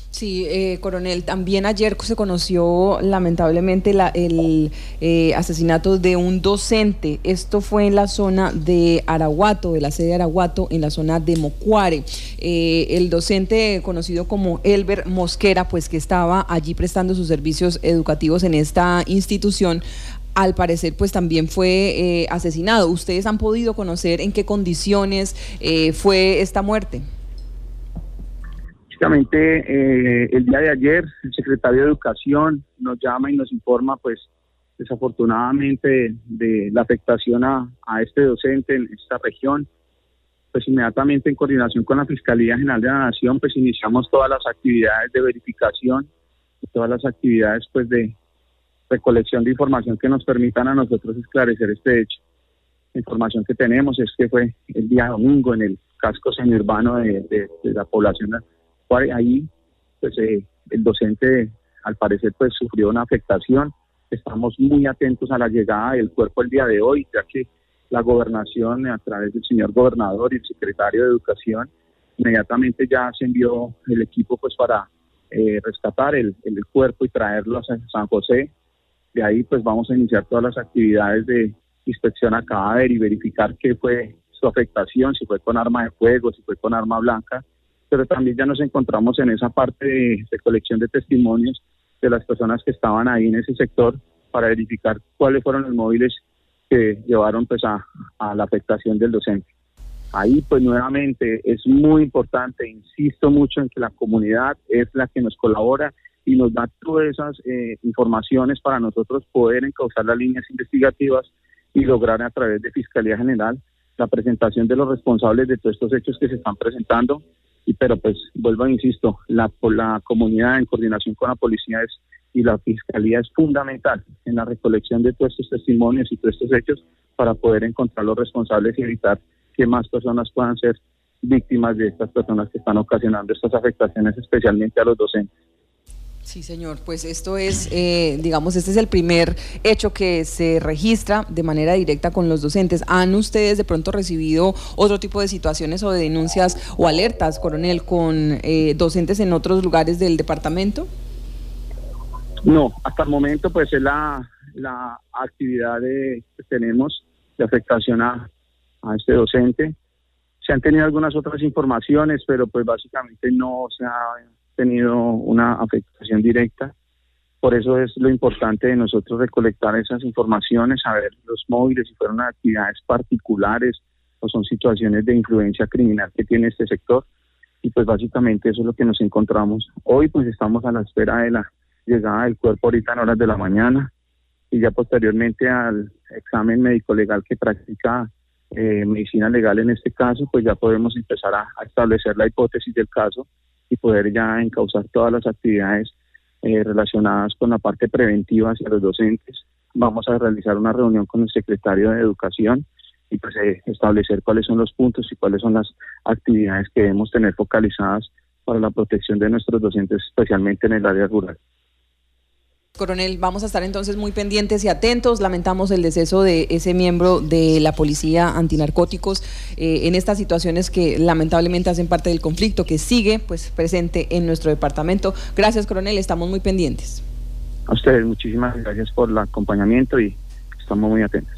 Sí, coronel, también ayer se conoció lamentablemente el asesinato de un docente. Esto fue en la zona de Araguato, de la sede de Araguato, en la zona de Mocuare. El docente conocido como Elber Mosquera, pues que estaba allí prestando sus servicios educativos en esta institución, al parecer pues también fue asesinado. ¿Ustedes han podido conocer en qué condiciones fue esta muerte? Básicamente, el día de ayer, el secretario de Educación nos llama y nos informa, pues, desafortunadamente, de la afectación a este docente en esta región. Pues inmediatamente en coordinación con la Fiscalía General de la Nación, pues iniciamos todas las actividades de verificación, todas las actividades, pues, de recolección de información que nos permitan a nosotros esclarecer este hecho. La información que tenemos es que fue el día domingo en el casco semiurbano de la población. Ahí, pues el docente, al parecer, pues sufrió una afectación. Estamos muy atentos a la llegada del cuerpo el día de hoy, ya que la gobernación, a través del señor gobernador y el secretario de Educación, inmediatamente ya se envió el equipo, pues, para rescatar el cuerpo y traerlo a San José. De ahí, pues, vamos a iniciar todas las actividades de inspección a cadáver y verificar qué fue su afectación, si fue con arma de fuego, si fue con arma blanca. Pero también ya nos encontramos en esa parte de recolección de testimonios de las personas que estaban ahí en ese sector para verificar cuáles fueron los móviles que llevaron, pues, a la afectación del docente. Ahí, pues, nuevamente es muy importante, insisto mucho en que la comunidad es la que nos colabora y nos da todas esas informaciones para nosotros poder encauzar las líneas investigativas y lograr a través de Fiscalía General la presentación de los responsables de todos estos hechos que se están presentando. Pero pues vuelvo e insisto, la comunidad en coordinación con la policía y la fiscalía es fundamental en la recolección de todos estos testimonios y todos estos hechos para poder encontrar los responsables y evitar que más personas puedan ser víctimas de estas personas que están ocasionando estas afectaciones, especialmente a los docentes. Sí, señor, pues esto es, digamos, este es el primer hecho que se registra de manera directa con los docentes. ¿Han ustedes de pronto recibido otro tipo de situaciones o de denuncias o alertas, coronel, con docentes en otros lugares del departamento? No, hasta el momento pues es la actividad que tenemos de afectación a este docente. Se han tenido algunas otras informaciones, pero pues básicamente no se ha tenido una afectación directa. Por eso es lo importante de nosotros recolectar esas informaciones, saber los móviles, si fueron actividades particulares o son situaciones de influencia criminal que tiene este sector. Y pues básicamente eso es lo que nos encontramos. Hoy pues estamos a la espera de la llegada del cuerpo ahorita en horas de la mañana y ya posteriormente al examen médico-legal que practica medicina legal en este caso, pues ya podemos empezar a establecer la hipótesis del caso y poder ya encauzar todas las actividades relacionadas con la parte preventiva hacia los docentes. Vamos a realizar una reunión con el secretario de Educación y pues establecer cuáles son los puntos y cuáles son las actividades que debemos tener focalizadas para la protección de nuestros docentes, especialmente en el área rural. Coronel, vamos a estar entonces muy pendientes y atentos. Lamentamos el deceso de ese miembro de la Policía Antinarcóticos en estas situaciones que lamentablemente hacen parte del conflicto que sigue pues presente en nuestro departamento. Gracias, coronel, estamos muy pendientes. A ustedes muchísimas gracias por el acompañamiento y estamos muy atentos.